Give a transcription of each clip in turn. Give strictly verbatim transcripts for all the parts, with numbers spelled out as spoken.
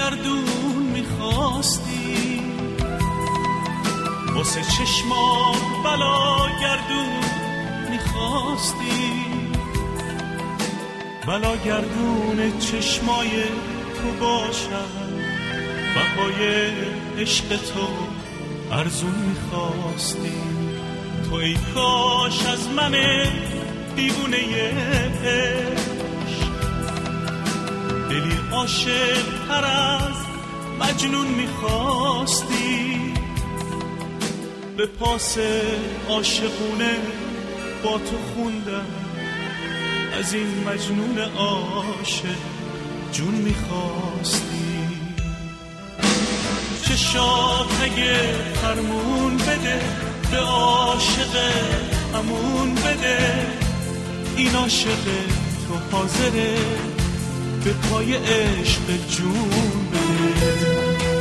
گردون میخواستی، واسه چشمات بلا گردون میخواستی، بلا گردون چشمای تو باشم، بهای عشق تو ارزون میخواستی. تو ای کاش از من دیوونه عشق دلی عاشق تر از مجنون میخواستی، به پاس عاشقونه با تو خوندم، از این مجنون عاشق جون میخواستی. چشات اگه فرمون بده به عاشق همون بده، این عاشق تو حاضره به پای عشق جون بده.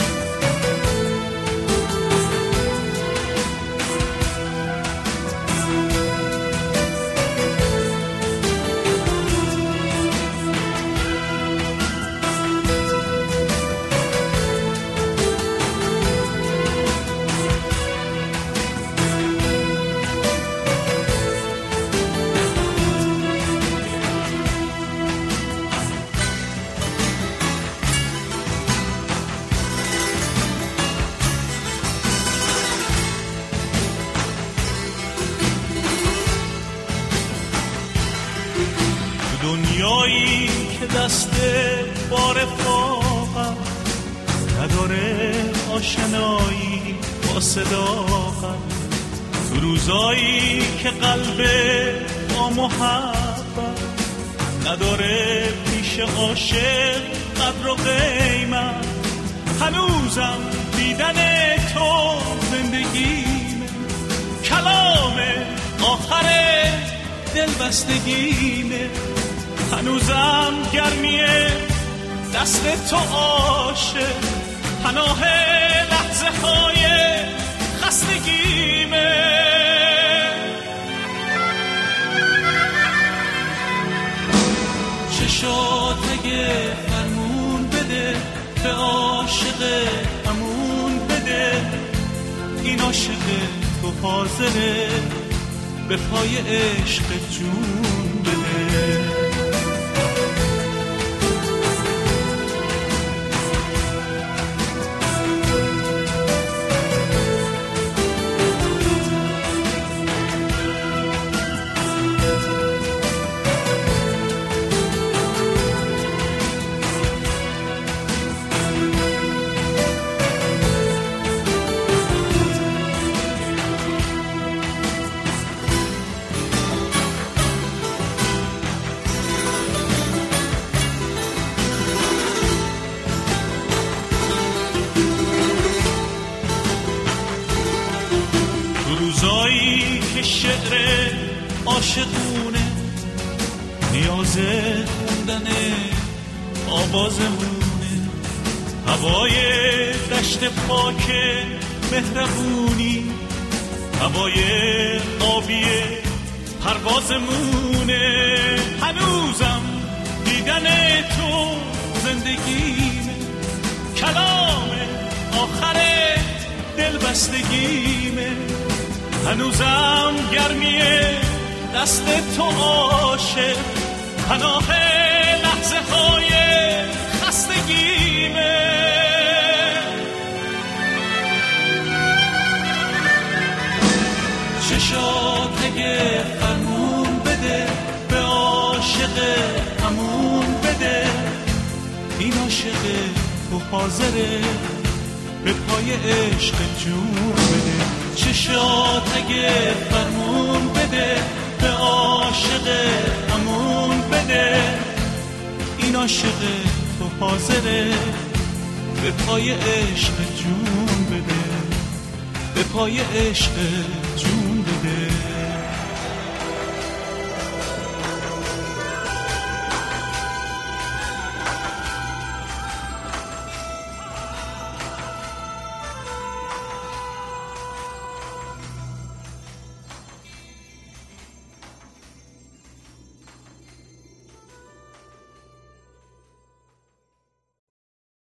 دنیایی که دست بار فاقم نداره، آشنایی با صداقم، تو روزایی که قلب با محبت نداره، پیش عاشق قدر و قیمت، هنوزم دیدن تو زندگیمه، کلام آخر دلبستگیمه، هنوزم گرمیه دست تو عاشق، پناه لحظه های خستگیمه. چشات اگه فرمون بده به عاشق همون بده، این عاشق تو حاضره به پای عشق جون بده. روزایی که شعر عاشقونه نیاز خوندن آوازمونه، هوای دشت پاک مهربونی، هوای آبی پروازمونه، هنوزم دیدن تو زندگیمه، کلام آخر دلبستگیمه، هنوزم گرمیه دست تو عاشق، پناه لحظه های خستگیمه. چشات اگه فرمون بده به عاشق همون بده، این عاشق تو حاضره به پای عشق جون بده. چشات اگه فرمون بده به عاشق همون بده، این عاشق تو حاضره به پای عشق جون بده، به پای عشق جون